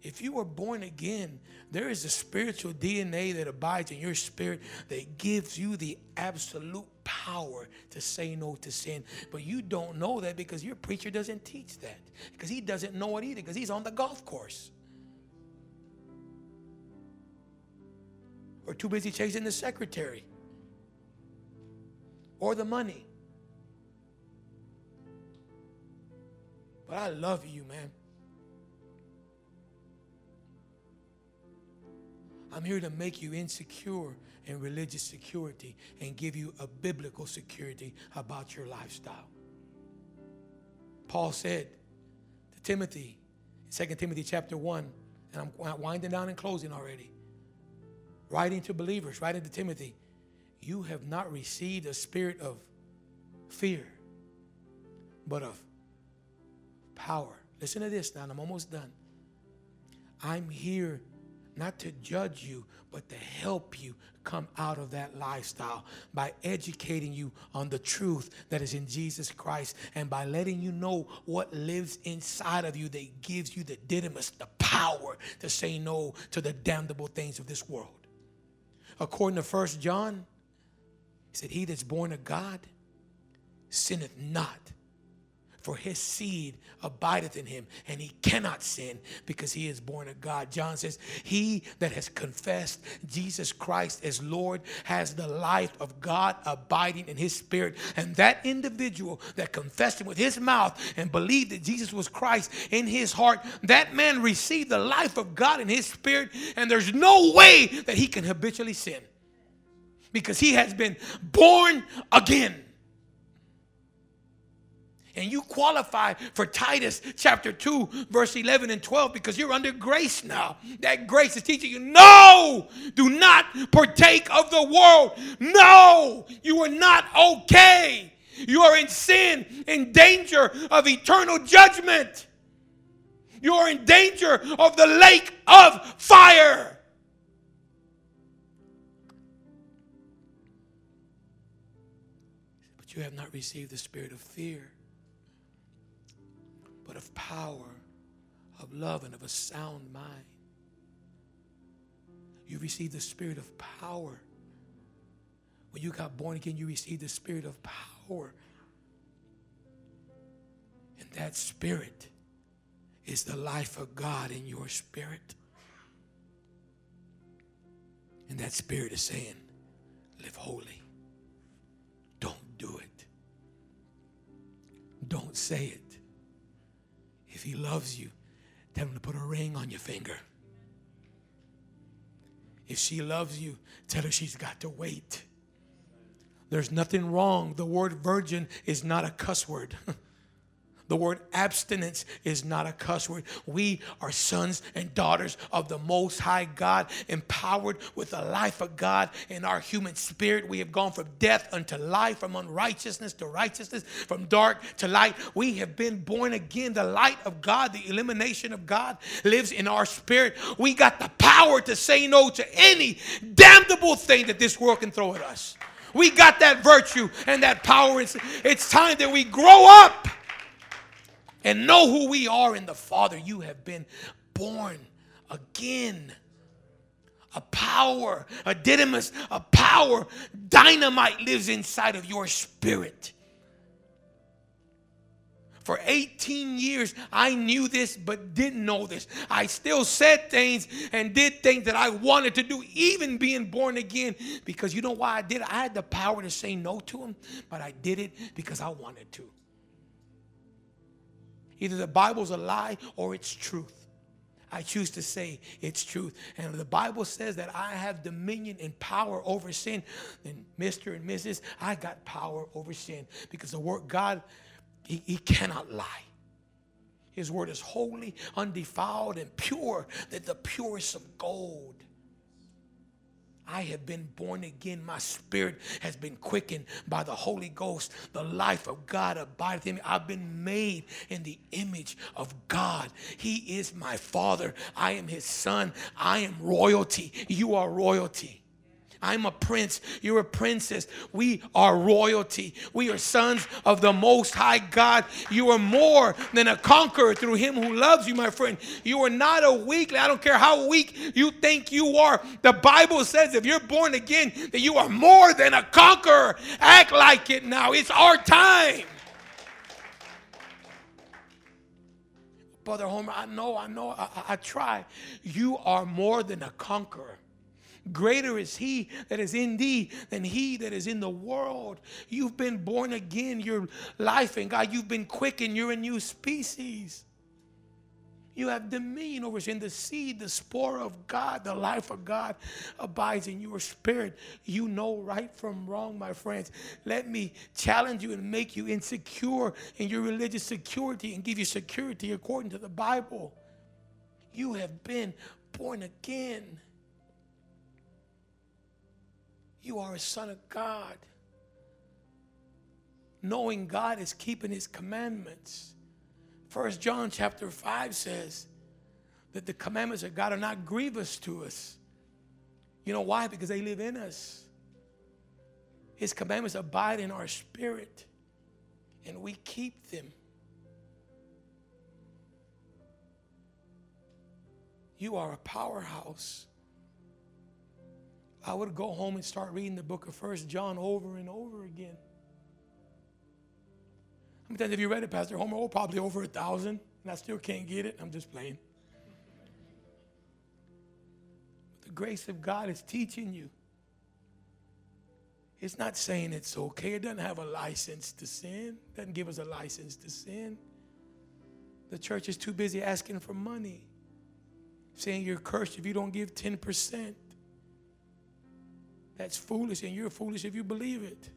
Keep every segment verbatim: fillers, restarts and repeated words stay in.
If you were born again, there is a spiritual D N A that abides in your spirit that gives you the absolute power to say no to sin. But you don't know that because your preacher doesn't teach that. Because he doesn't know it either, because he's on the golf course. Or too busy chasing the secretary. Or the money. But I love you, man. I'm here to make you insecure in religious security and give you a biblical security about your lifestyle. Paul said to Timothy, Second Timothy chapter one, and I'm winding down and closing already, writing to believers, writing to Timothy, you have not received a spirit of fear, but of power. Listen to this now, and I'm almost done. I'm here not to judge you, but to help you come out of that lifestyle by educating you on the truth that is in Jesus Christ and by letting you know what lives inside of you that gives you the dynamis, the power to say no to the damnable things of this world. According to First John, he said, he that's born of God sinneth not, for his seed abideth in him, and he cannot sin because he is born of God. John says, he that has confessed Jesus Christ as Lord has the life of God abiding in his spirit. And that individual that confessed him with his mouth and believed that Jesus was Christ in his heart, that man received the life of God in his spirit, and there's no way that he can habitually sin because he has been born again. And you qualify for Titus chapter two, verse eleven and twelve because you're under grace now. That grace is teaching you, no, do not partake of the world. No, you are not okay. You are in sin, in danger of eternal judgment. You are in danger of the lake of fire. But you have not received the spirit of fear, but of power, of love, and of a sound mind. You received the spirit of power. When you got born again, you received the spirit of power. And that spirit is the life of God in your spirit. And that spirit is saying, live holy. Don't do it. Don't say it. If he loves you, tell him to put a ring on your finger. If she loves you, tell her she's got to wait. There's nothing wrong. The word virgin is not a cuss word. The word abstinence is not a cuss word. We are sons and daughters of the Most High God, empowered with the life of God in our human spirit. We have gone from death unto life, from unrighteousness to righteousness, from dark to light. We have been born again. The light of God, the illumination of God lives in our spirit. We got the power to say no to any damnable thing that this world can throw at us. We got that virtue and that power. It's, it's time that we grow up and know who we are in the Father. You have been born again. A power, a dynamis, a power, dynamite lives inside of your spirit. For eighteen years, I knew this but didn't know this. I still said things and did things that I wanted to do, even being born again. Because you know why I did it? I had the power to say no to him, but I did it because I wanted to. Either the Bible's a lie or it's truth. I choose to say it's truth. And the Bible says that I have dominion and power over sin. Then Mister and Missus, I got power over sin. Because the word God, he, he cannot lie. His word is holy, undefiled, and pure, than the purest of gold. I have been born again. My spirit has been quickened by the Holy Ghost. The life of God abideth in me. I've been made in the image of God. He is my Father. I am his son. I am royalty. You are royalty. I'm a prince. You're a princess. We are royalty. We are sons of the Most High God. You are more than a conqueror through him who loves you, my friend. You are not a weakling. I don't care how weak you think you are. The Bible says if you're born again, that you are more than a conqueror. Act like it now. It's our time. Brother Homer, I know, I know, I, I, I try. You are more than a conqueror. Greater is he that is in thee than he that is in the world. You've been born again. Your life in God, you've been quickened. You're a new species. You have dominion over sin. The seed, the spore of God, the life of God abides in your spirit. You know right from wrong, my friends. Let me challenge you and make you insecure in your religious security and give you security according to the Bible. You have been born again. You are a son of God. Knowing God is keeping his commandments. First John chapter five says that the commandments of God are not grievous to us. You know why? Because they live in us. His commandments abide in our spirit, and we keep them. You are a powerhouse. I would go home and start reading the book of First John over and over again. How many times have you read it, Pastor Homer? Oh, probably over a thousand, and I still can't get it. I'm just playing. But the grace of God is teaching you. It's not saying it's okay. It doesn't have a license to sin. It doesn't give us a license to sin. The church is too busy asking for money, saying you're cursed if you don't give ten percent. That's foolish, and you're foolish if you believe it.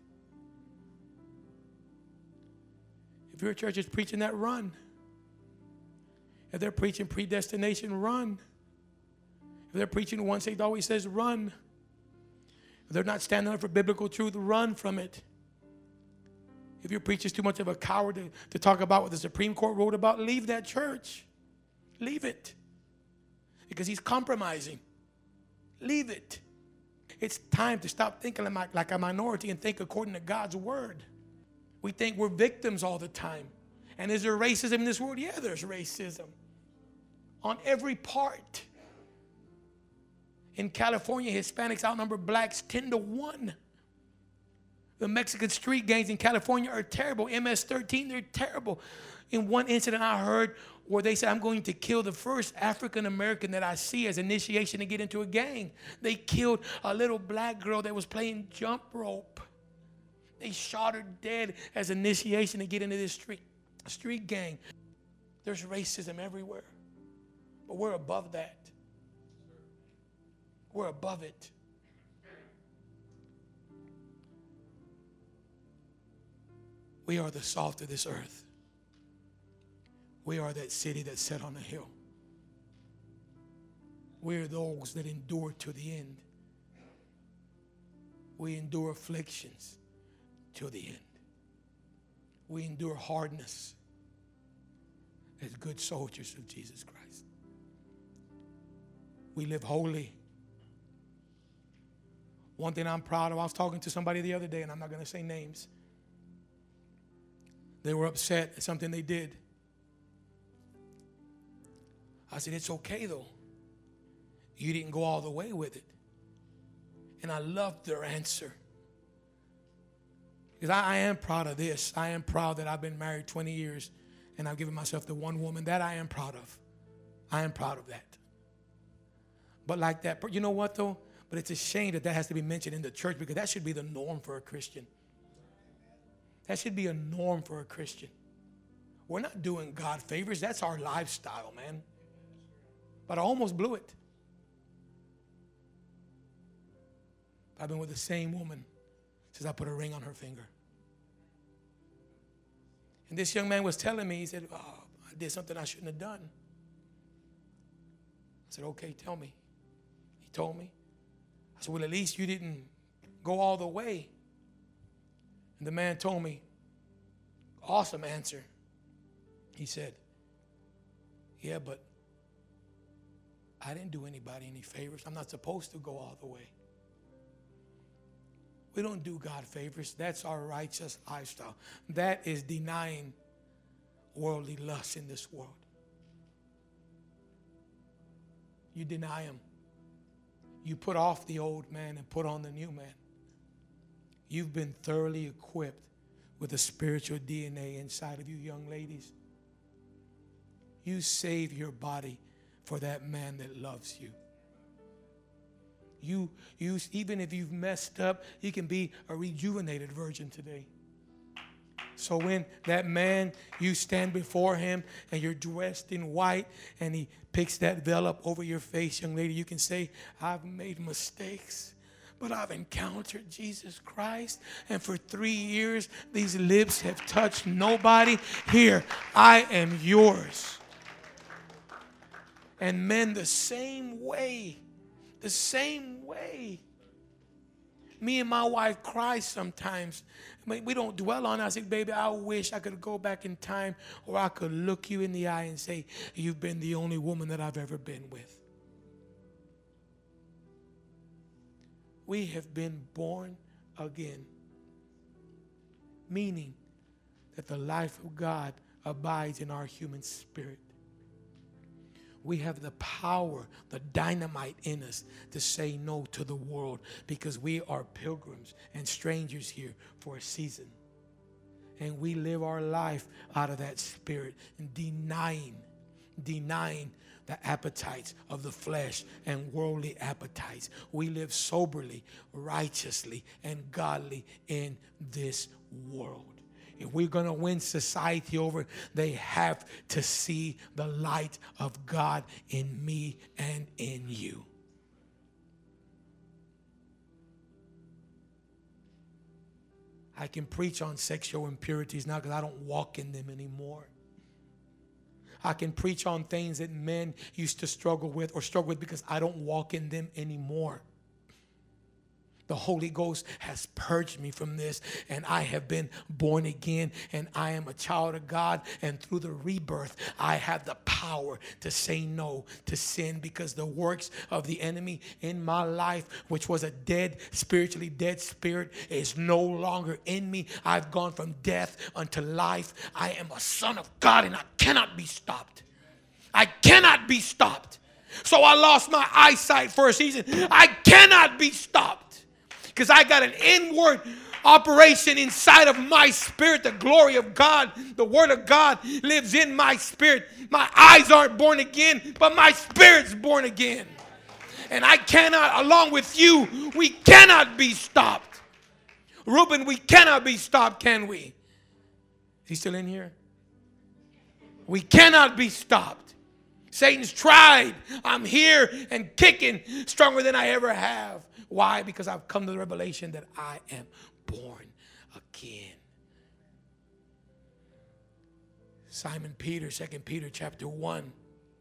If your church is preaching that, run. If they're preaching predestination, run. If they're preaching once saved, always says run. If they're not standing up for biblical truth, run from it. If your preacher's too much of a coward to, to talk about what the Supreme Court wrote about, leave that church. Leave it. Because he's compromising. Leave it. It's time to stop thinking like a minority and think according to God's word. We think we're victims all the time. And is there racism in this world? Yeah, there's racism. On every part. In California, Hispanics outnumber blacks ten to one. The Mexican street gangs in California are terrible. M S thirteen, they're terrible. In one incident I heard where they said, I'm going to kill the first African American that I see as initiation to get into a gang. They killed a little black girl that was playing jump rope. They shot her dead as initiation to get into this street, street gang. There's racism everywhere. But we're above that. We're above it. We are the salt of this earth. We are that city that's set on a hill. We are those that endure to the end. We endure afflictions to the end. We endure hardness as good soldiers of Jesus Christ. We live holy. One thing I'm proud of, I was talking to somebody the other day, and I'm not going to say names. They were upset at something they did. I said, it's okay though. You didn't go all the way with it. And I loved their answer. Because I, I am proud of this. I am proud that I've been married twenty years and I've given myself to one woman. That I am proud of. I am proud of that. But like that, you know what though? But it's a shame that that has to be mentioned in the church because that should be the norm for a Christian. That should be a norm for a Christian. We're not doing God favors. That's our lifestyle, man. But I almost blew it. I've been with the same woman since I put a ring on her finger. And this young man was telling me, he said, oh, I did something I shouldn't have done. I said, okay, tell me. He told me. I said, well, at least you didn't go all the way. And the man told me, awesome answer. He said, yeah, but I didn't do anybody any favors. I'm not supposed to go all the way. We don't do God favors. That's our righteous lifestyle. That is denying worldly lust in this world. You deny him. You put off the old man and put on the new man. You've been thoroughly equipped with the spiritual D N A inside of you, young ladies. You save your body for that man that loves you. You, you, even if you've messed up, you can be a rejuvenated virgin today. So when that man, you stand before him and you're dressed in white and he picks that veil up over your face, young lady, you can say, I've made mistakes, but I've encountered Jesus Christ. And for three years, these lips have touched nobody. Here, I am yours. And men, the same way, the same way. Me and my wife cry sometimes. We don't dwell on it. I say, baby, I wish I could go back in time, or I could look you in the eye and say, you've been the only woman that I've ever been with. We have been born again, meaning that the life of God abides in our human spirit. We have the power, the dynamite in us to say no to the world, because we are pilgrims and strangers here for a season. And we live our life out of that spirit, and denying, denying the appetites of the flesh and worldly appetites. We live soberly, righteously, and godly in this world. If we're going to win society over, they have to see the light of God in me and in you. I can preach on sexual impurities now because I don't walk in them anymore. I can preach on things that men used to struggle with or struggle with because I don't walk in them anymore. The Holy Ghost has purged me from this, and I have been born again, and I am a child of God, and through the rebirth, I have the power to say no to sin, because the works of the enemy in my life, which was a dead, spiritually dead spirit, is no longer in me. I've gone from death unto life. I am a son of God, and I cannot be stopped. I cannot be stopped. So I lost my eyesight for a season. I cannot be stopped. Because I got an inward operation inside of my spirit. The glory of God, the word of God lives in my spirit. My eyes aren't born again, but my spirit's born again. And I cannot, along with you, we cannot be stopped. Reuben, we cannot be stopped, can we? Is he still in here? We cannot be stopped. Satan's tried. I'm here and kicking stronger than I ever have. Why? Because I've come to the revelation that I am born again. Simon Peter, Second Peter chapter one.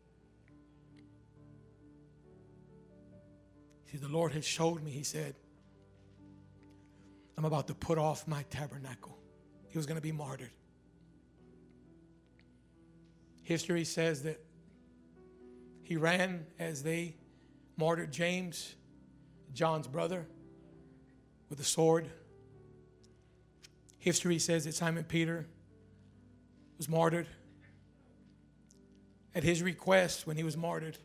See, the Lord has showed me, he said, I'm about to put off my tabernacle. He was going to be martyred. History says that he ran as they martyred James, John's brother, with a sword. History says that Simon Peter was martyred. At his request, when he was martyred,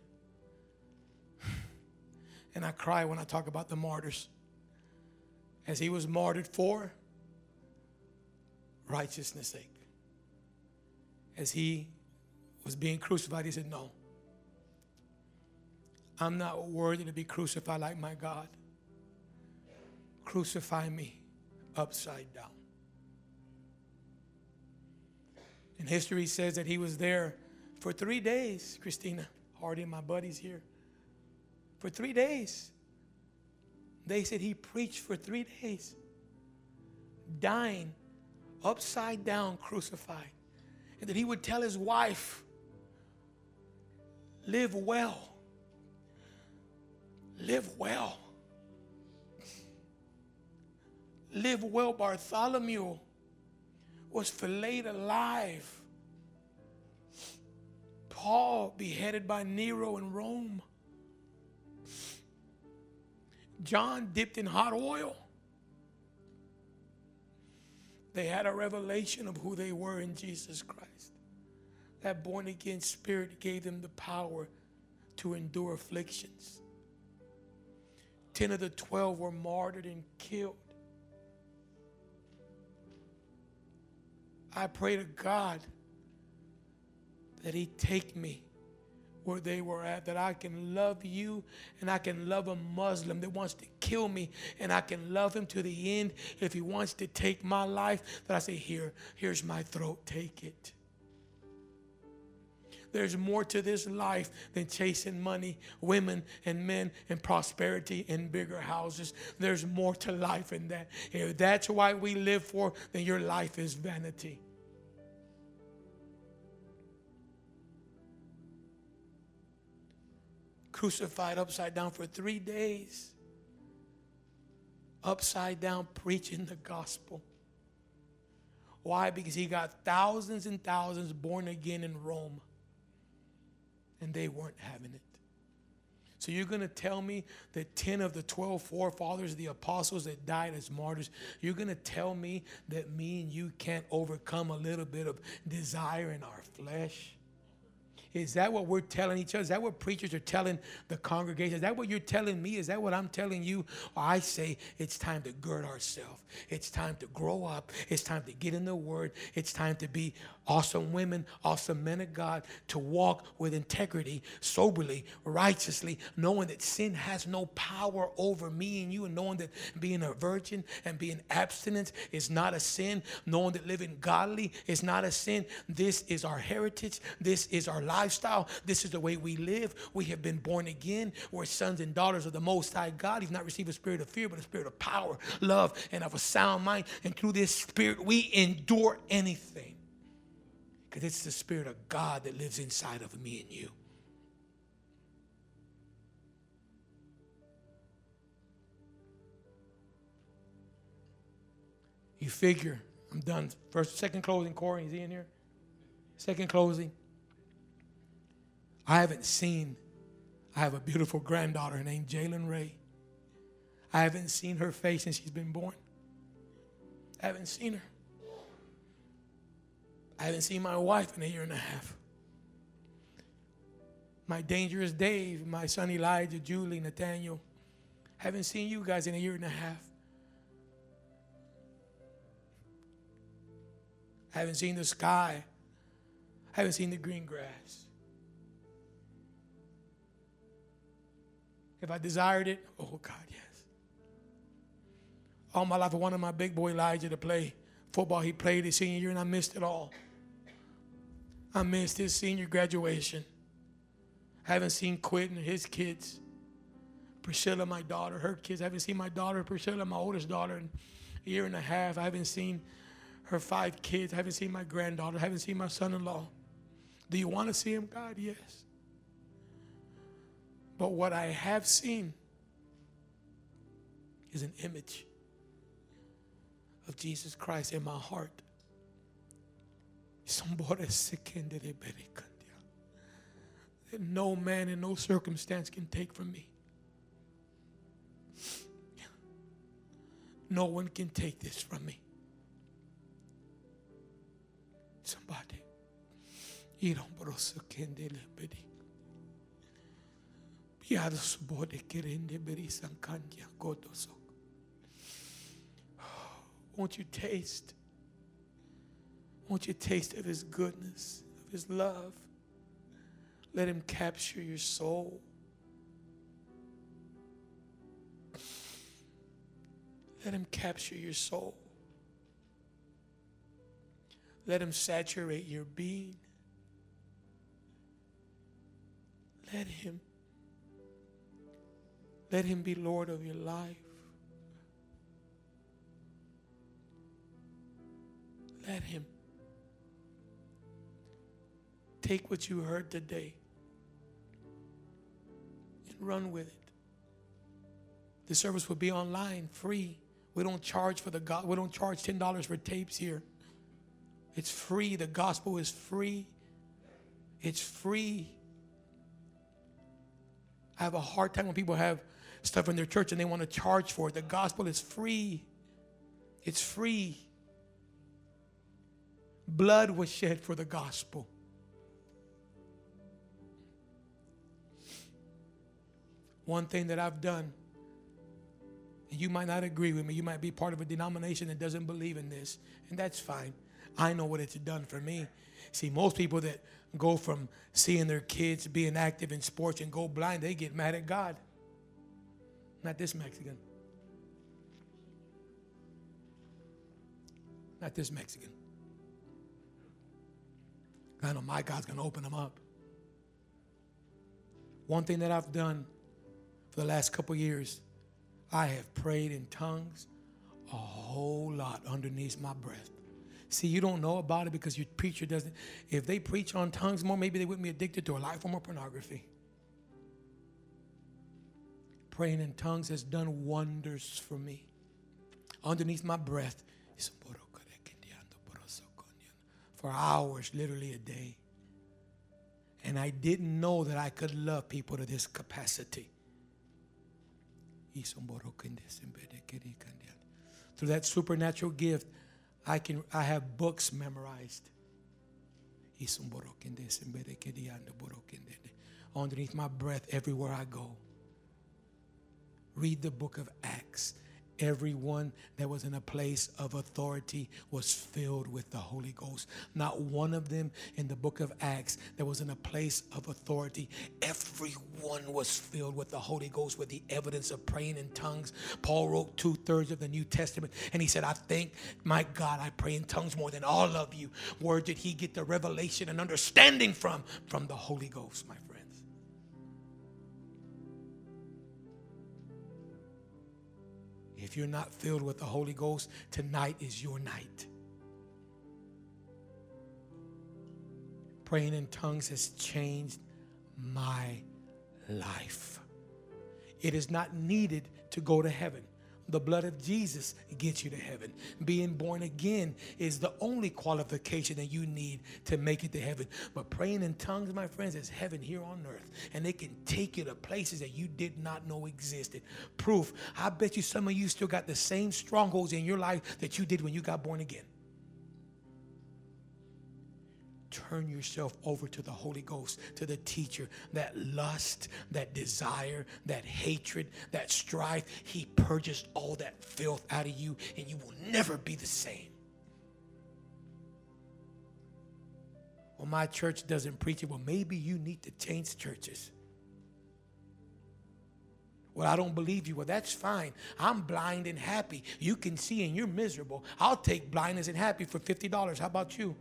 and I cry when I talk about the martyrs, as he was martyred for righteousness' sake. As he was being crucified, he said, no, I'm not worthy to be crucified like my God. Crucify me upside down. And history says that he was there for three days. Christina Hardy and my buddies here. For three days. They said he preached for three days. Dying, upside down, crucified. And that he would tell his wife, live well. Live well. Live well. Bartholomew was filleted alive. Paul beheaded by Nero in Rome. John dipped in hot oil. They had a revelation of who they were in Jesus Christ. That born again spirit gave them the power to endure afflictions. Ten of the twelve were martyred and killed. I pray to God that He take me where they were at, that I can love you and I can love a Muslim that wants to kill me, and I can love him to the end. If he wants to take my life, that I say, here, here's my throat, take it. There's more to this life than chasing money, women and men, and prosperity and bigger houses. There's more to life than that. If that's why we live for, then your life is vanity. Crucified upside down for three days. Upside down preaching the gospel. Why? Because he got thousands and thousands born again in Rome. And they weren't having it. So you're going to tell me that ten of the twelve forefathers, the apostles that died as martyrs, you're going to tell me that me and you can't overcome a little bit of desire in our flesh? Is that what we're telling each other? Is that what preachers are telling the congregation? Is that what you're telling me? Is that what I'm telling you? Or I say it's time to gird ourselves. It's time to grow up. It's time to get in the Word. It's time to be awesome women, awesome men of God, to walk with integrity, soberly, righteously, knowing that sin has no power over me and you, and knowing that being a virgin and being abstinent is not a sin, knowing that living godly is not a sin. This is our heritage. This is our life. Lifestyle. This is the way we live. We have been born again. We're sons and daughters of the Most High God. He's not received a spirit of fear, but a spirit of power, love, and of a sound mind. And through this spirit, we endure anything. Because it's the Spirit of God that lives inside of me and you. You figure, I'm done. First, second closing, Corey, is he in here? Second closing. I haven't seen, I have a beautiful granddaughter named Jalen Ray. I haven't seen her face since she's been born. I haven't seen her. I haven't seen my wife in a year and a half. My dangerous Dave, my son Elijah, Julie, Nathaniel. I haven't seen you guys in a year and a half. I haven't seen the sky. I haven't seen the green grass. If I desired it, oh God, yes. All my life I wanted my big boy Elijah to play football. He played his senior year and I missed it all. I missed his senior graduation. I haven't seen Quentin and his kids. Priscilla, my daughter, her kids. I haven't seen my daughter, Priscilla, my oldest daughter, in a year and a half. I haven't seen her five kids. I haven't seen my granddaughter. I haven't seen my son-in-law. Do you want to see him, God? Yes. But what I have seen is an image of Jesus Christ in my heart. That no man in no circumstance can take from me. No one can take this from me. Somebody. Won't you taste? Won't you taste of His goodness, of His love? Let Him capture your soul. Let Him capture your soul. Let Him saturate your being. Let Him. Let Him be Lord of your life. Let Him. Take what you heard today and run with it. The service will be online, free. We don't charge for the God. We don't charge ten dollars for tapes here. It's free. The gospel is free. It's free. I have a hard time when people have stuff in their church and they want to charge for it. The gospel is free. It's free. Blood was shed for the gospel. One thing that I've done, and you might not agree with me, you might be part of a denomination that doesn't believe in this, and that's fine. I know what it's done for me. See, most people that go from seeing their kids being active in sports and go blind, they get mad at God. Not this Mexican. Not this Mexican. I know my God's going to open them up. One thing that I've done for the last couple years, I have prayed in tongues a whole lot underneath my breath. See, you don't know about it because your preacher doesn't. If they preach on tongues more, maybe they wouldn't be addicted to a life form of pornography. Praying in tongues has done wonders for me. Underneath my breath, for hours, literally a day. And I didn't know that I could love people to this capacity. Through that supernatural gift, I can I have books memorized. Underneath my breath, everywhere I go. Read the book of Acts. Everyone that was in a place of authority was filled with the Holy Ghost. Not one of them in the book of Acts that was in a place of authority. Everyone was filled with the Holy Ghost with the evidence of praying in tongues. Paul wrote two-thirds of the New Testament, and he said, I think, my God, I pray in tongues more than all of you. Where did he get the revelation and understanding from? From the Holy Ghost, my friends. If you're not filled with the Holy Ghost, tonight is your night. Praying in tongues has changed my life. It is not needed to go to heaven. The blood of Jesus gets you to heaven. Being born again is the only qualification that you need to make it to heaven. But praying in tongues, my friends, is heaven here on earth. And they can take you to places that you did not know existed. Proof, I bet you some of you still got the same strongholds in your life that you did when you got born again. Turn yourself over to the Holy Ghost, to the teacher. That lust, that desire, that hatred, that strife, he purges all that filth out of you, and you will never be the same. Well, my church doesn't preach it. Well, maybe you need to change churches. Well, I don't believe you. Well, that's fine. I'm blind and happy. You can see and you're miserable. I'll take blindness and happy for fifty dollars. How about you?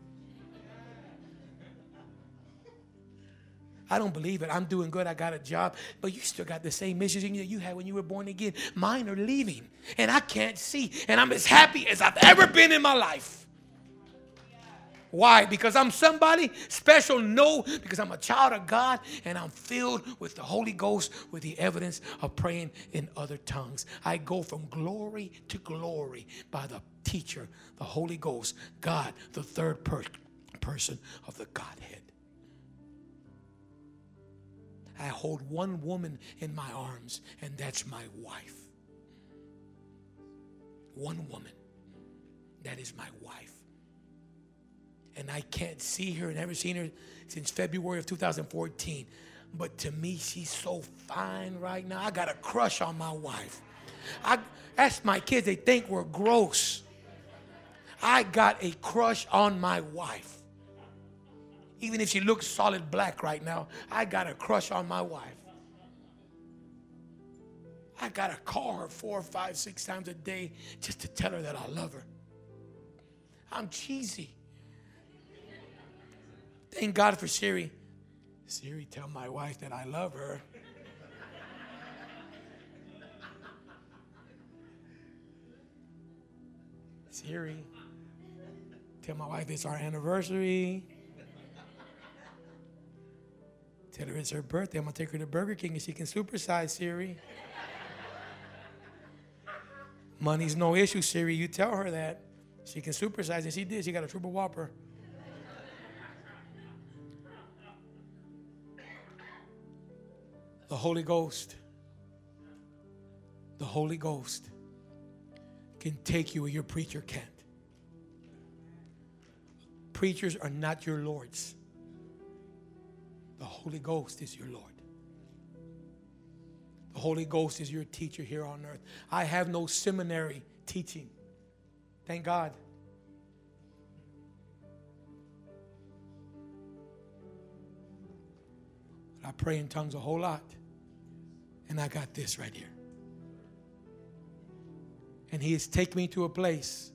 I don't believe it. I'm doing good. I got a job. But you still got the same issues that you had when you were born again. Mine are leaving. And I can't see. And I'm as happy as I've ever been in my life. Why? Because I'm somebody special? No, because I'm a child of God and I'm filled with the Holy Ghost with the evidence of praying in other tongues. I go from glory to glory by the teacher, the Holy Ghost, God, the third per- person of the Godhead. I hold one woman in my arms, and that's my wife. One woman. That is my wife. And I can't see her, never seen her since February of two thousand fourteen. But to me, she's so fine right now. I got a crush on my wife. I ask my kids, they think we're gross. I got a crush on my wife. Even if she looks solid black right now, I got a crush on my wife. I got to call her four, five, six times a day just to tell her that I love her. I'm cheesy. Thank God for Siri. Siri, tell my wife that I love her. Siri, tell my wife it's our anniversary. Tell her it's her birthday. I'm going to take her to Burger King and she can supersize, Siri. Money's no issue, Siri. You tell her that. She can supersize, and she did. She got a triple whopper. The Holy Ghost. The Holy Ghost can take you where your preacher can't. preachers are not your lords. The Holy Ghost is your Lord. The Holy Ghost is your teacher here on earth. I have no seminary teaching. Thank God. But I pray in tongues a whole lot. And I got this right here. And He has taken me to a place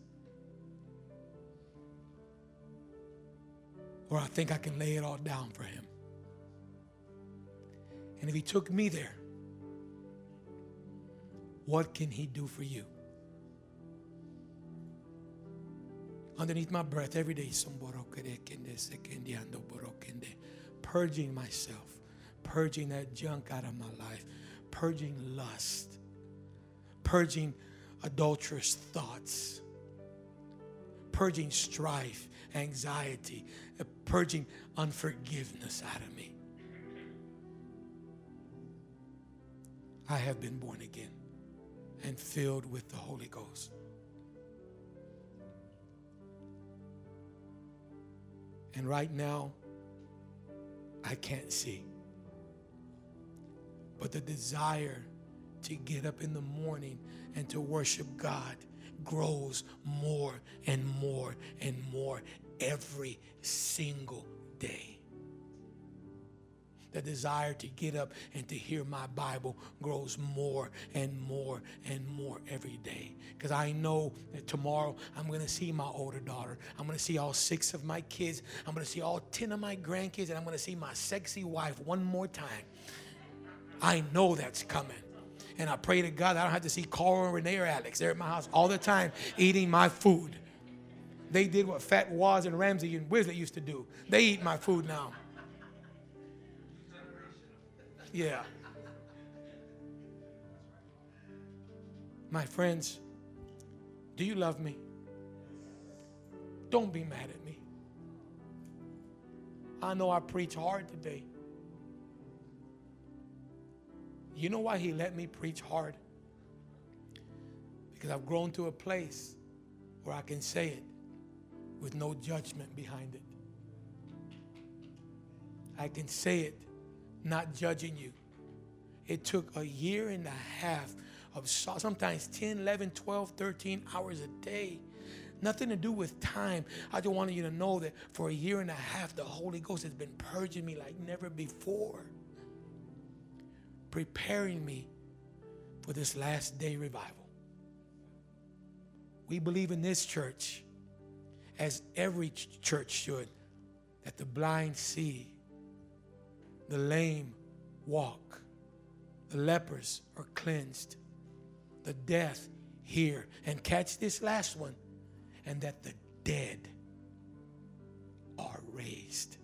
where I think I can lay it all down for Him. And if He took me there, what can He do for you? Underneath my breath every day, purging myself, purging that junk out of my life, purging lust, purging adulterous thoughts, purging strife, anxiety, purging unforgiveness out of me. I have been born again and filled with the Holy Ghost. And right now, I can't see. But the desire to get up in the morning and to worship God grows more and more and more every single day. The desire to get up and to hear my Bible grows more and more and more every day. Because I know that tomorrow I'm going to see my older daughter. I'm going to see all six of my kids. I'm going to see all ten of my grandkids. And I'm going to see my sexy wife one more time. I know that's coming. And I pray to God I don't have to see Carl, Renee, or Alex. They're at my house all the time eating my food. They did what Fat Waz and Ramsey and Wizzlet used to do. They eat my food now. Yeah. My friends, do you love me? Don't be mad at me. I know I preach hard today. You know why He let me preach hard? Because I've grown to a place where I can say it with no judgment behind it. I can say it not judging you. It took a year and a half of sometimes ten, eleven, twelve, thirteen hours a day. Nothing to do with time. I just wanted you to know that for a year and a half, the Holy Ghost has been purging me like never before. Preparing me for this last day revival. We believe in this church, as every church should, that the blind see, the lame walk, the lepers are cleansed, the deaf hear, and catch this last one, and that the dead are raised.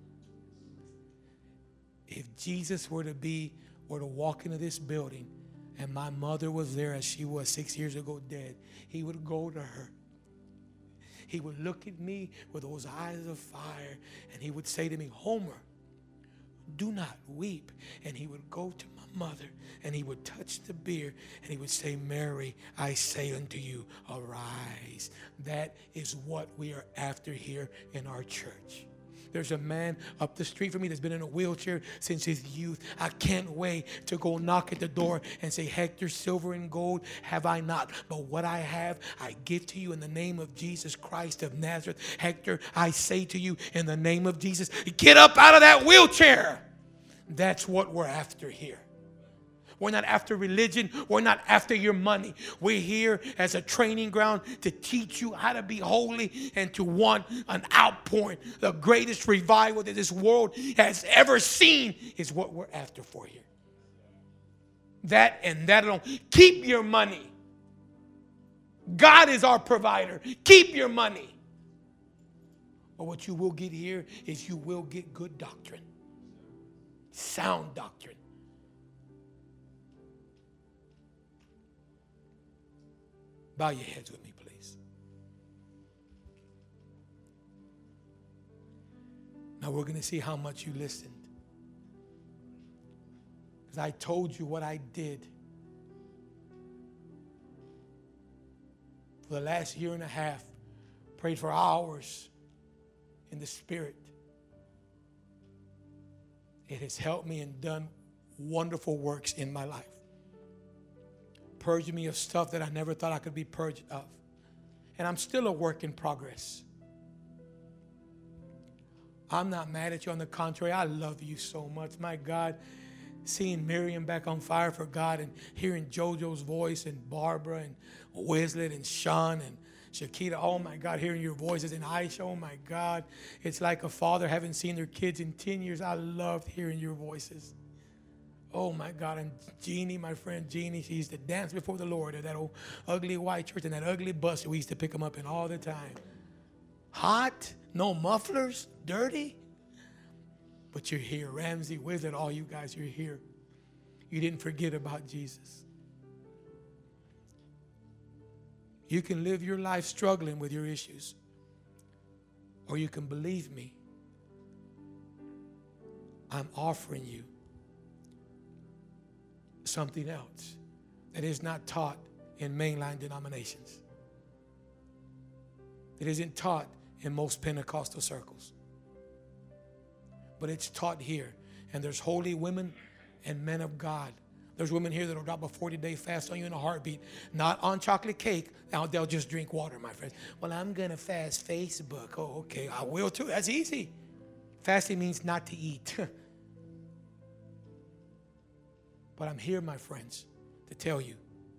If Jesus were to be, were to walk into this building, and my mother was there as she was six years ago dead, He would go to her. He would look at me with those eyes of fire, and He would say to me, Homer, do not weep. And He would go to my mother, and He would touch the bier, and He would say, Mary, I say unto you, arise. That is what we are after here in our church. There's a man up the street from me that's been in a wheelchair since his youth. I can't wait to go knock at the door and say, Hector, silver and gold have I not, but what I have I give to you in the name of Jesus Christ of Nazareth. Hector, I say to you in the name of Jesus, get up out of that wheelchair. That's what we're after here. We're not after religion. We're not after your money. We're here as a training ground to teach you how to be holy and to want an outpouring. The greatest revival that this world has ever seen is what we're after for here. That and that alone. Keep your money. God is our provider. Keep your money. But what you will get here is you will get good doctrine. Sound doctrine. Bow your heads with me, please. Now we're going to see how much you listened. Because I told you what I did for the last year and a half. Prayed for hours in the Spirit. It has helped me and done wonderful works in my life. Purged me of stuff that I never thought I could be purged of. And I'm still a work in progress. I'm not mad at you. On the contrary, I love you so much. My God, seeing Miriam back on fire for God and hearing JoJo's voice and Barbara and Wesley and Sean and Shakita, oh my God, hearing your voices, and Aisha, oh my God. It's like a father having seen their kids in ten years. I loved hearing your voices. Oh my God, and Jeannie, my friend Jeannie, she used to dance before the Lord at that old ugly white church and that ugly bus. We used to pick them up in all the time. Hot, no mufflers, dirty. But you're here. Ramsey, Wizard, all you guys, you're here. You didn't forget about Jesus. You can live your life struggling with your issues. Or you can believe me. I'm offering you something else that is not taught in mainline denominations. It isn't taught in most Pentecostal circles. But it's taught here. And there's holy women and men of God. There's women here that will drop a forty-day fast on you in a heartbeat. Not on chocolate cake. Now they'll just drink water, my friends. Well, I'm going to fast Facebook. Oh, okay. I will too. That's easy. Fasting means not to eat. But I'm here, my friends, to tell you.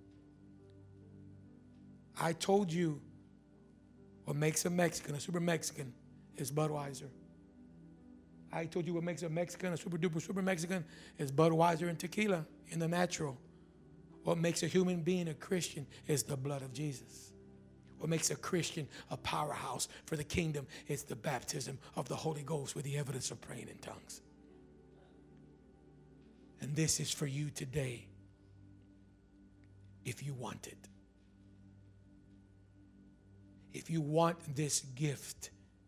I told you what makes a Mexican, a super Mexican, is Budweiser. I told you what makes a Mexican, a super duper super Mexican, is Budweiser and tequila in the natural. What makes a human being a Christian is the blood of Jesus. What makes a Christian a powerhouse for the kingdom is the baptism of the Holy Ghost with the evidence of praying in tongues. And this is for you today, if you want it. If you want this gift.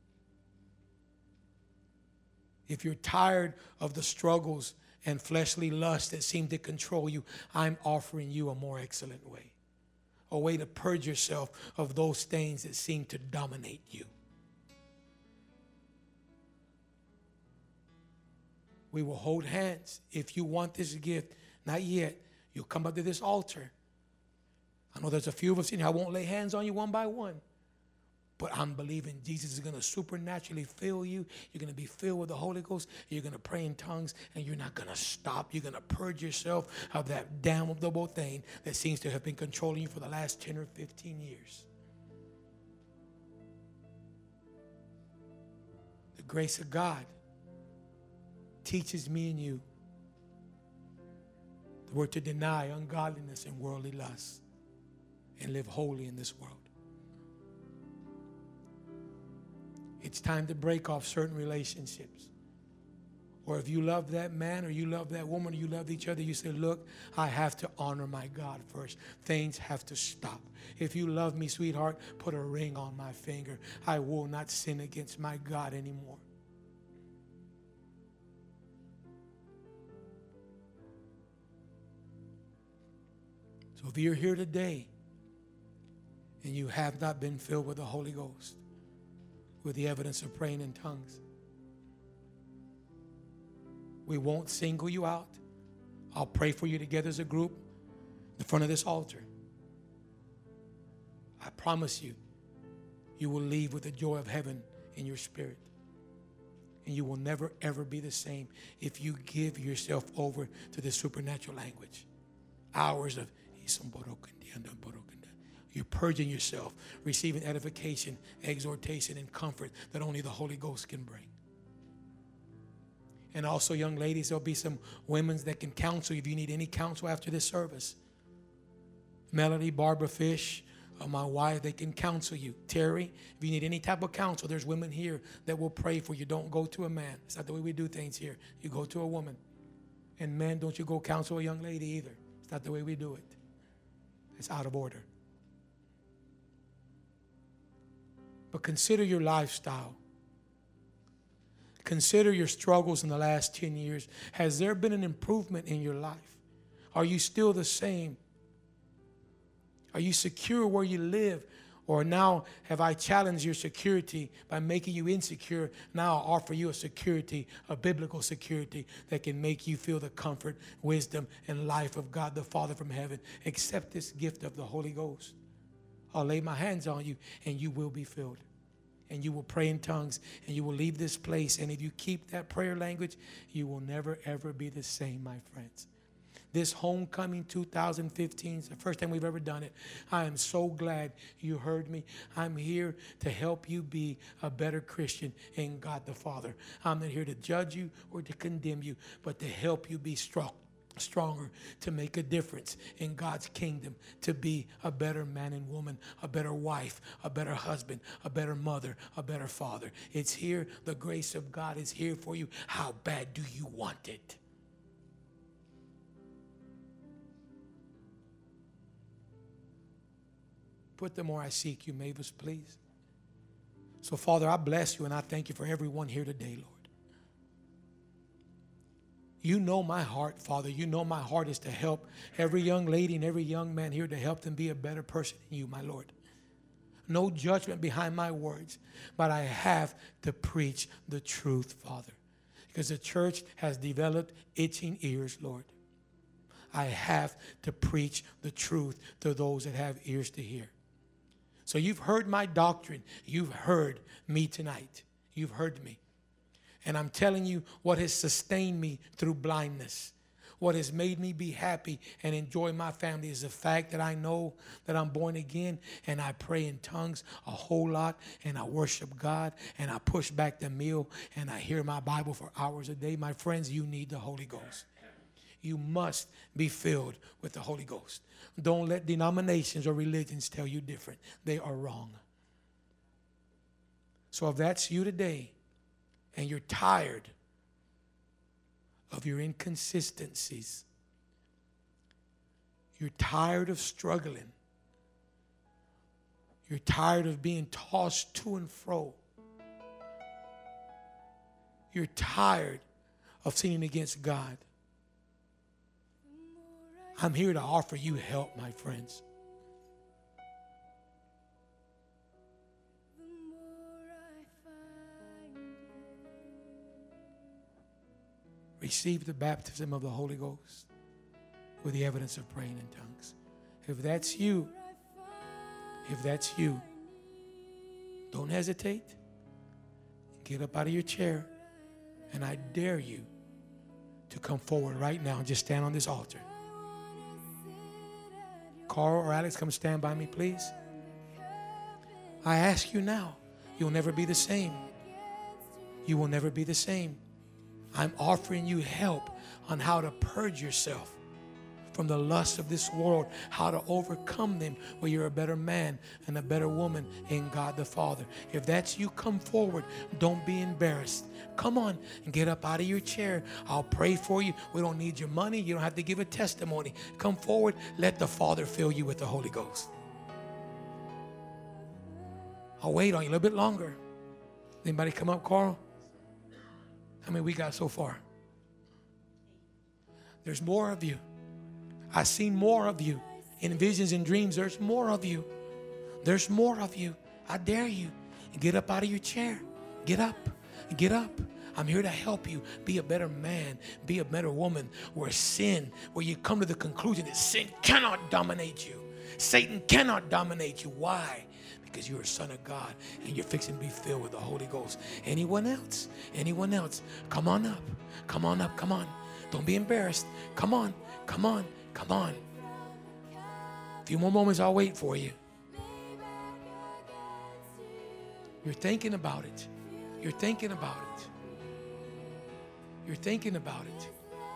If you're tired of the struggles and fleshly lusts that seem to control you, I'm offering you a more excellent way. A way to purge yourself of those things that seem to dominate you. We will hold hands. If you want this gift, not yet, you'll come up to this altar. I know there's a few of us in here. I won't lay hands on you one by one. But I'm believing Jesus is going to supernaturally fill you. You're going to be filled with the Holy Ghost. You're going to pray in tongues, and you're not going to stop. You're going to purge yourself of that damnable thing that seems to have been controlling you for the last ten or fifteen years. The grace of God teaches me and you that we're to deny ungodliness and worldly lust and live holy in this world. It's time to break off certain relationships. Or if you love that man or you love that woman or you love each other, you say, look, I have to honor my God first. Things have to stop. If you love me, sweetheart, put a ring on my finger. I will not sin against my God anymore. So if you're here today and you have not been filled with the Holy Ghost, with the evidence of praying in tongues, we won't single you out. I'll pray for you together as a group in front of this altar. I promise you, you will leave with the joy of heaven in your spirit. And you will never, ever be the same if you give yourself over to the supernatural language. Hours of you're purging yourself, receiving edification, exhortation, and comfort that only the Holy Ghost can bring. And also, young ladies, there'll be some women that can counsel you if you need any counsel after this service. Melody, Barbara Fish, uh, my wife, they can counsel you. Terry, if you need any type of counsel, there's women here that will pray for you. Don't go to a man. It's not the way we do things here. You go to a woman. And men, don't you go counsel a young lady either. It's not the way we do it. It's out of order. But consider your lifestyle. Consider your struggles in the last ten years. Has there been an improvement in your life? Are you still the same? Are you secure where you live? Or now have I challenged your security by making you insecure. Now I'll offer you a security, a biblical security that can make you feel the comfort, wisdom, and life of God the Father from heaven. Accept this gift of the Holy Ghost. I'll lay my hands on you and you will be filled. And you will pray in tongues and you will leave this place. And if you keep that prayer language, you will never, ever be the same, my friends. This homecoming two thousand fifteen is the first time we've ever done it. I am so glad you heard me. I'm here to help you be a better Christian in God the Father. I'm not here to judge you or to condemn you, but to help you be strong, stronger, to make a difference in God's kingdom, to be a better man and woman, a better wife, a better husband, a better mother, a better father. It's here. The grace of God is here for you. How bad do you want it? Put the more I seek you, Mavis, please. So, Father, I bless you and I thank you for everyone here today, Lord. You know my heart, Father. You know my heart is to help every young lady and every young man here, to help them be a better person than you, my Lord. No judgment behind my words, but I have to preach the truth, Father, because the church has developed itching ears, Lord. I have to preach the truth to those that have ears to hear. So you've heard my doctrine. You've heard me tonight. You've heard me. And I'm telling you what has sustained me through blindness. What has made me be happy and enjoy my family is the fact that I know that I'm born again and I pray in tongues a whole lot and I worship God and I push back the meal and I hear my Bible for hours a day. My friends, you need the Holy Ghost. You must be filled with the Holy Ghost. Don't let denominations or religions tell you different. They are wrong. So if that's you today and you're tired of your inconsistencies, you're tired of struggling, you're tired of being tossed to and fro, you're tired of sinning against God, I'm here to offer you help, my friends. Receive the baptism of the Holy Ghost with the evidence of praying in tongues. If that's you, if that's you, don't hesitate. Get up out of your chair, and I dare you to come forward right now and just stand on this altar. Carl or Alex, come stand by me, please. I ask you now, you'll never be the same. You will never be the same. I'm offering you help on how to purge yourself from the lust of this world, how to overcome them where you're a better man and a better woman in God the Father. If that's you, come forward. Don't be embarrassed. Come on and get up out of your chair. I'll pray for you. We don't need your money. You don't have to give a testimony. Come forward. Let the Father fill you with the Holy Ghost. I'll wait on you a little bit longer. Anybody come up, Carl? How many we got so far? There's more of you. I've seen more of you. In visions and dreams, there's more of you. There's more of you. I dare you. Get up out of your chair. Get up. Get up. I'm here to help you be a better man, be a better woman, where sin, where you come to the conclusion that sin cannot dominate you. Satan cannot dominate you. Why? Because you're a son of God and you're fixing to be filled with the Holy Ghost. Anyone else? Anyone else? Come on up. Come on up. Come on. Don't be embarrassed. Come on. Come on. Come on. A few more moments, I'll wait for you. You're thinking about it. You're thinking about it. You're thinking about it.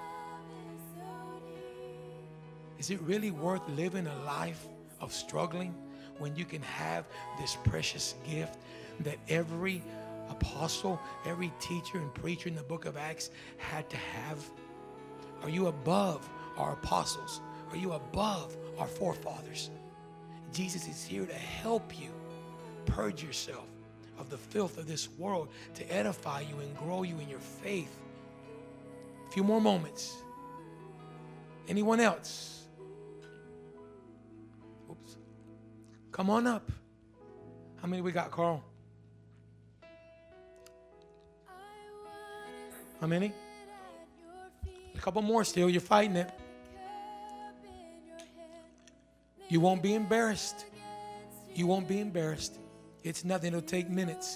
Is it really worth living a life of struggling when you can have this precious gift that every apostle, every teacher and preacher in the book of Acts had to have? Are you above our apostles? Are you above our forefathers? Jesus is here to help you purge yourself of the filth of this world, to edify you and grow you in your faith. A few more moments. Anyone else? Oops. Come on up. How many we got, Carl? How many? A couple more still. You're fighting it. You won't be embarrassed. You won't be embarrassed. It's nothing. It'll take minutes.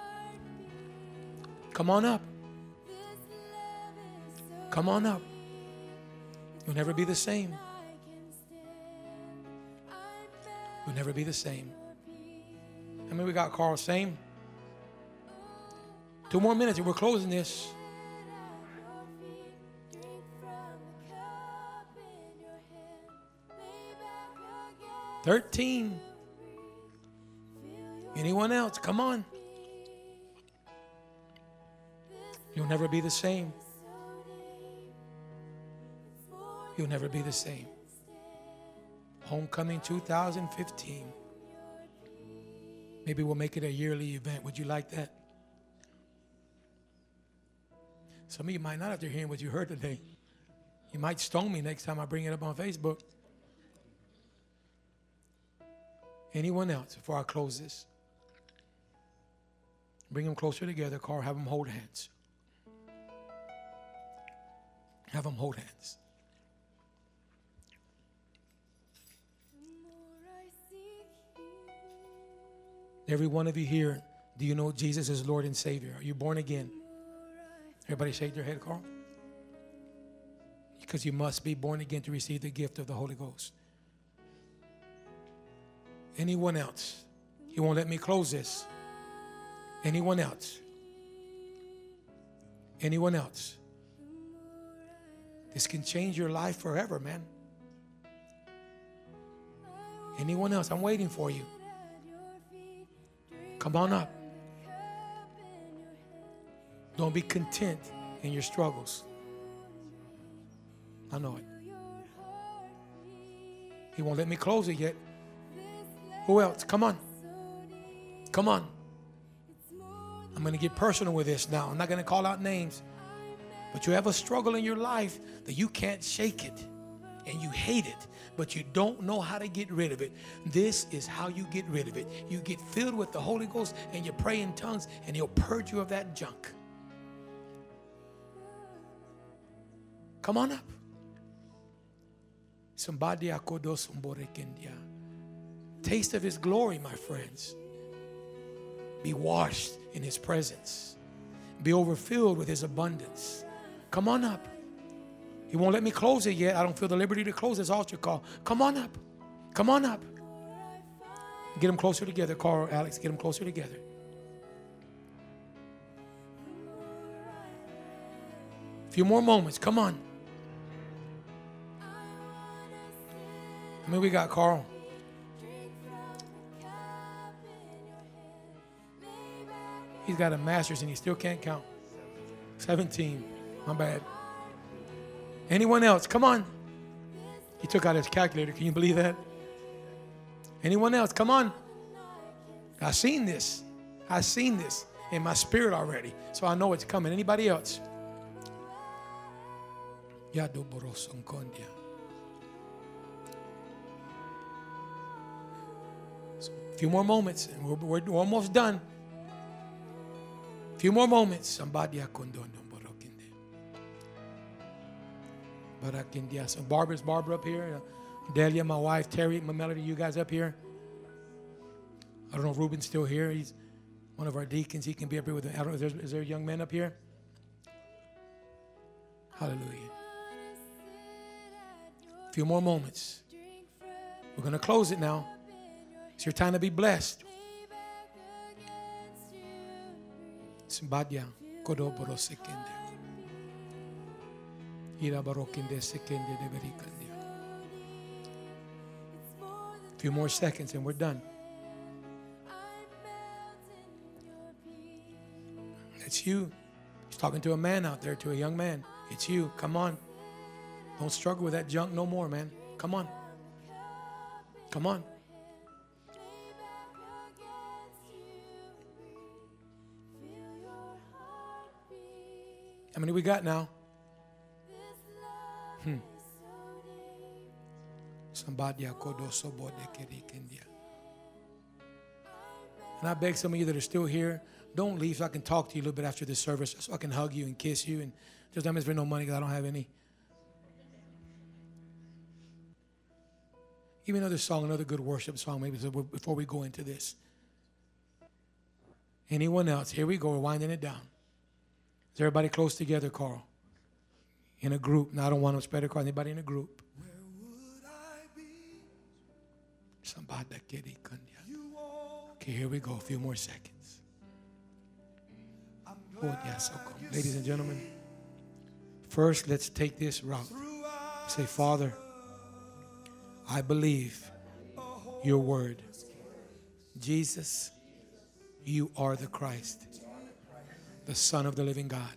Come on up. Come on up. You'll never be the same. You'll never be the same. How many we got, Carl? Same? Two more minutes and we're closing this. Thirteen. Anyone else? Come on. You'll never be the same. You'll never be the same. Homecoming two thousand fifteen. Maybe we'll make it a yearly event. Would you like that? Some of you might not after hearing what you heard today. You might stone me next time I bring it up on Facebook. Anyone else before I close this? Bring them closer together, Carl. Have them hold hands. Have them hold hands. Every one of you here, do you know Jesus is Lord and Savior? Are you born again? Everybody shake their head, Carl. Because you must be born again to receive the gift of the Holy Ghost. Anyone else? He won't let me close this. Anyone else? Anyone else? This can change your life forever, man. Anyone else? I'm waiting for you. Come on up. Don't be content in your struggles. I know it. He won't let me close it yet. Who else? Come on. Come on. I'm going to get personal with this now. I'm not going to call out names. But you have a struggle in your life that you can't shake it. And you hate it. But you don't know how to get rid of it. This is how you get rid of it. You get filled with the Holy Ghost and you pray in tongues and He'll purge you of that junk. Come on up. Somebody akodos umborekendia. Taste of His glory, my friends. Be washed in His presence. Be overfilled with His abundance. Come on up. He won't let me close it yet. I don't feel the liberty to close this altar call. Come on up. Come on up. Get them closer together, Carl, Alex. Get them closer together. A few more moments. Come on. I mean, we got Carl. He's got a master's and he still can't count. seventeen. My bad. Anyone else? Come on. He took out his calculator. Can you believe that? Anyone else? Come on. I've seen this. I've seen this in my spirit already. So I know it's coming. Anybody else? A few more moments and we're, we're, we're almost done. A few more moments. Somebody So Barbara's Barbara up here. Delia, my wife, Terry, my Melody, you guys up here. I don't know if Ruben's still here. He's one of our deacons. He can be up here with. I don't know. Is there, is there a young man up here? Hallelujah. A few more moments. We're going to close it now. It's your time to be blessed. Simbadia, Kodoboro Sekende. Ira Barokinde Sekende de Berikandia. A few more seconds and we're done. It's you. He's talking to a man out there, to a young man. It's you. Come on. Don't struggle with that junk no more, man. Come on. Come on. How many we got now? Hmm. Somebody And I beg some of you that are still here, don't leave so I can talk to you a little bit after this service, so I can hug you and kiss you. And just not spend no money because I don't have any. Give me another song, another good worship song, maybe before we go into this. Anyone else? Here we go. We're winding it down. Is everybody close together, Carl? In a group. Now, I don't want to spread across anybody in a group. Where would I be? Somebody that get it. Okay, here we go. A few more seconds. Oh, yes, okay. Ladies and gentlemen, first, let's take this route. Say, Father, I believe your word. Jesus, you are the Christ, the Son of the living God.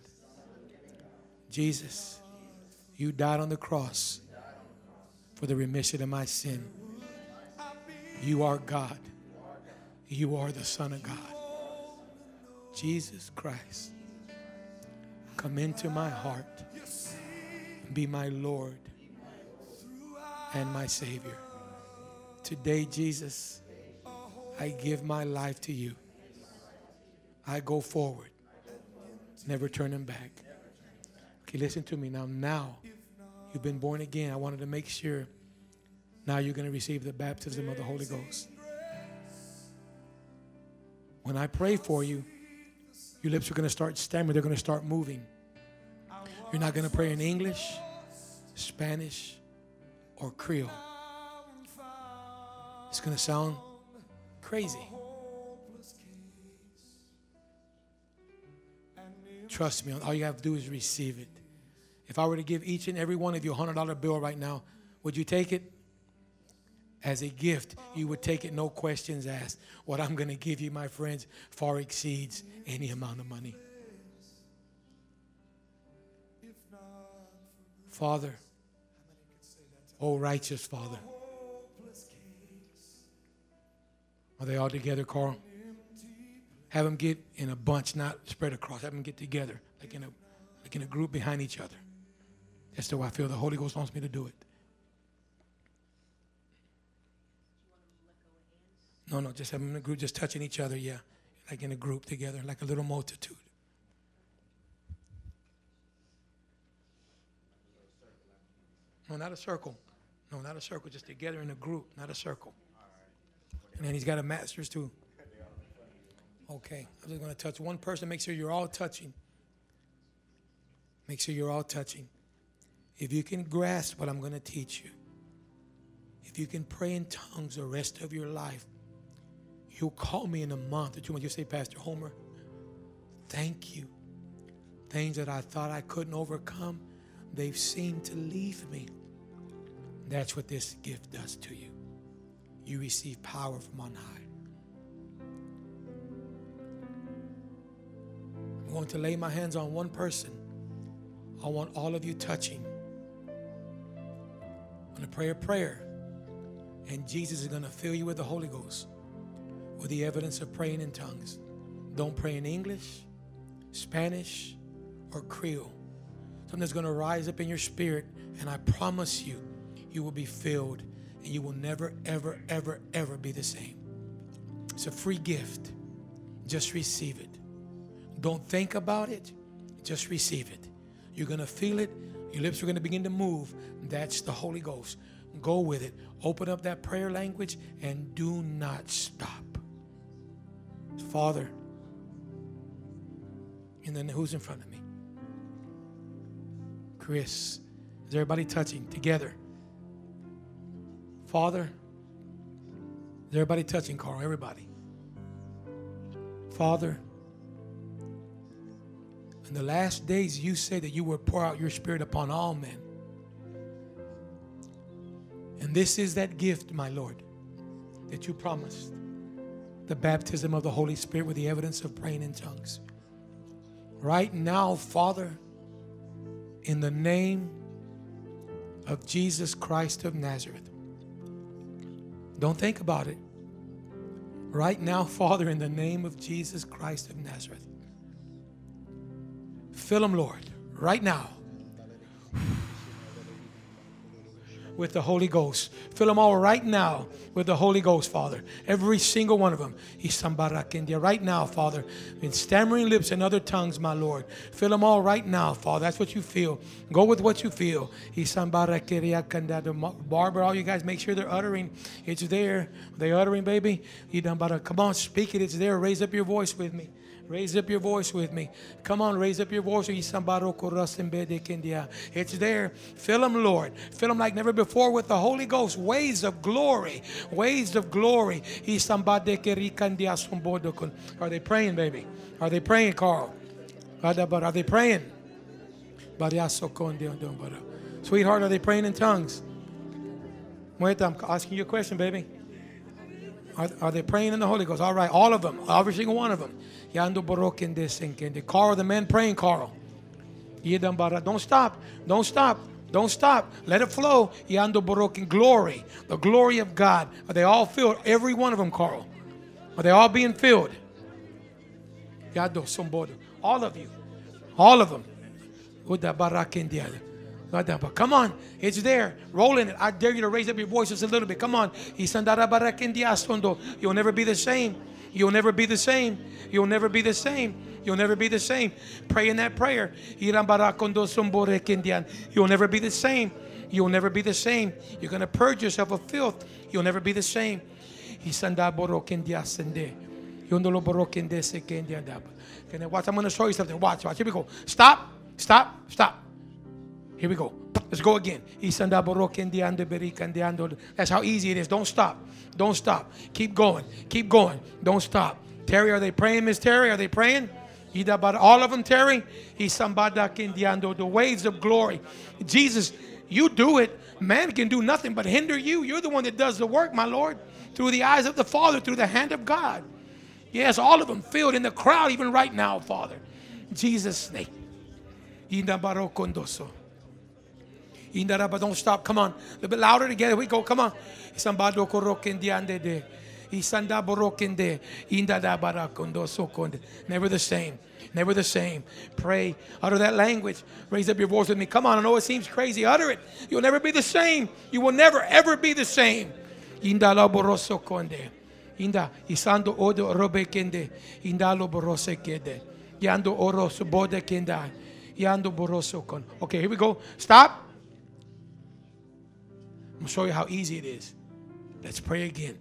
Jesus, you died on the cross for the remission of my sin. You are God. You are the Son of God. Jesus Christ, come into my heart. Be my Lord and my Savior. Today, Jesus, I give my life to you. I go forward, never turning back. Okay, listen to me now. Now, you've been born again. I wanted to make sure now you're going to receive the baptism of the Holy Ghost. When I pray for you, your lips are going to start stammering. They're going to start moving. You're not going to pray in English, Spanish, or Creole. It's going to sound crazy. Trust me, all you have to do is receive it. If I were to give each and every one of you a one hundred dollar bill right now, would you take it? As a gift, you would take it, no questions asked. What I'm going to give you, my friends, far exceeds any amount of money. Father, oh righteous Father. Are they all together, Carl? Have them get in a bunch, not spread across. Have them get together, like in a, like in a group behind each other. That's the way I feel the Holy Ghost wants me to do it. No, no, just have them in a group, just touching each other, yeah. Like in a group together, like a little multitude. No, not a circle. No, not a circle, just together in a group, not a circle. And then he's got a master's too. Okay, I'm just going to touch one person. Make sure you're all touching. Make sure you're all touching. If you can grasp what I'm going to teach you, if you can pray in tongues the rest of your life, you'll call me in a month or two when you say, Pastor Homer, thank you. Things that I thought I couldn't overcome, they've seemed to leave me. That's what this gift does to you. You receive power from on high. I'm going to lay my hands on one person. I want all of you touching. I'm going to pray a prayer. And Jesus is going to fill you with the Holy Ghost with the evidence of praying in tongues. Don't pray in English, Spanish, or Creole. Something's going to rise up in your spirit, and I promise you, you will be filled, and you will never, ever, ever, ever be the same. It's a free gift. Just receive it. Don't think about it. Just receive it. You're going to feel it. Your lips are going to begin to move. That's the Holy Ghost. Go with it. Open up that prayer language and do not stop. Father, and then who's in front of me? Chris. Is everybody touching together? Father, is everybody touching, Carl? Everybody. Father, in the last days you said that you would pour out your Spirit upon all men. And this is that gift, my Lord, that you promised. The baptism of the Holy Spirit with the evidence of praying in tongues. Right now, Father, in the name of Jesus Christ of Nazareth. Don't think about it. Right now, Father, in the name of Jesus Christ of Nazareth. Fill them, Lord, right now. with the Holy Ghost. Fill them all right now with the Holy Ghost, Father. Every single one of them. Right now, Father, in stammering lips and other tongues, my Lord. Fill them all right now, Father. That's what you feel. Go with what you feel. Barbara, all you guys, make sure they're uttering. It's there. They uttering, baby. Come on, speak it. It's there. Raise up your voice with me. Raise up your voice with me. Come on, raise up your voice. It's there. Fill them, Lord. Fill them like never before with the Holy Ghost. Waves of glory. Waves of glory. Are they praying, baby? Are they praying, Carl? Are they praying? Sweetheart, are they praying in tongues? Wait, I'm asking you a question, baby. Are, are they praying in the Holy Ghost? All right, all of them. Every single one of them. Carl, the man praying, Carl. Don't stop. Don't stop. Don't stop. Let it flow. Glory. The glory of God. Are they all filled? Every one of them, Carl. Are they all being filled? All of you. All of them. Come on, it's there. Roll in it. I dare you to raise up your voice just a little bit. Come on. You'll never be the same. You'll never be the same. You'll never be the same. You'll never be the same. Pray in that prayer. You'll never be the same. You'll never be the same. You're going to purge yourself of filth. You'll never be the same. Watch, I'm going to show you something. Watch, watch. Here we go. Stop, stop, stop. Here we go. Let's go again. That's how easy it is. Don't stop. Don't stop. Keep going. Keep going. Don't stop. Terry, are they praying, Miss Terry? Are they praying? All of them, Terry? The waves of glory. Jesus, you do it. Man can do nothing but hinder you. You're the one that does the work, my Lord. Through the eyes of the Father, through the hand of God. Yes, all of them filled in the crowd, even right now, Father. In Jesus' name. Don't stop. Come on. A little bit louder together. We go. Come on. Never the same. Never the same. Pray. Utter that language. Raise up your voice with me. Come on. I know it seems crazy. Utter it. You'll never be the same. You will never, ever be the same. Inda isando odo robe kende. Indalo borose kende. Yando oros bode kenda. Yando boroso kon. Okay, here we go. Stop. I'm going to show you how easy it is. Let's pray again.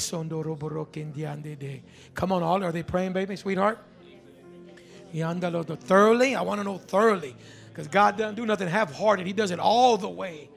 Come on, all. Are they praying, baby, sweetheart? Thoroughly? I want to know thoroughly. Because God doesn't do nothing half-hearted. He does it all the way.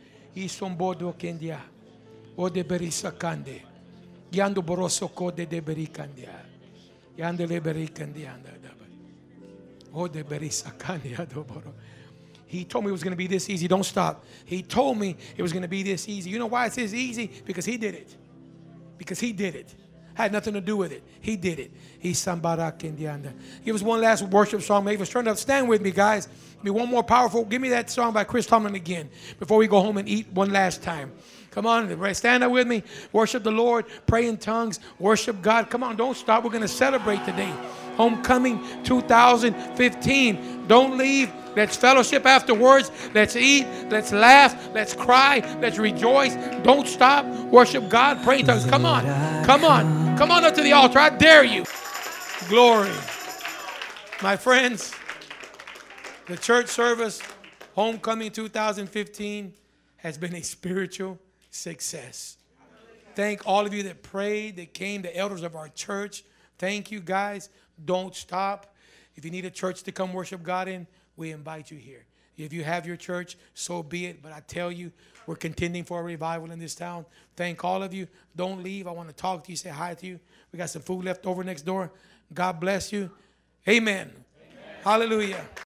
He told me it was going to be this easy. Don't stop. He told me it was going to be this easy. You know why it's this easy? Because he did it. Because he did it. Had nothing to do with it. He did it. He's Sambarak Indiana. Give us one last worship song. Mavis, turn up. Stand with me, guys. Give me one more powerful. Give me that song by Chris Tomlin again before we go home and eat one last time. Come on, stand up with me. Worship the Lord. Pray in tongues. Worship God. Come on, don't stop. We're going to celebrate today. Homecoming two thousand fifteen. Don't leave. Let's fellowship afterwards. Let's eat. Let's laugh. Let's cry. Let's rejoice. Don't stop. Worship God. Pray in tongues. Come on. Come on. Come on up to the altar. I dare you. Glory. My friends, the church service, Homecoming two thousand fifteen, has been a spiritual success. Thank all of you that prayed, that came, the elders of our church. Thank you, guys. Don't stop. If you need a church to come worship God in, we invite you here. If you have your church, so be it. But I tell you, we're contending for a revival in this town. Thank all of you. Don't leave. I want to talk to you, say hi to you. We got some food left over next door. God bless you. Amen. Amen. Hallelujah.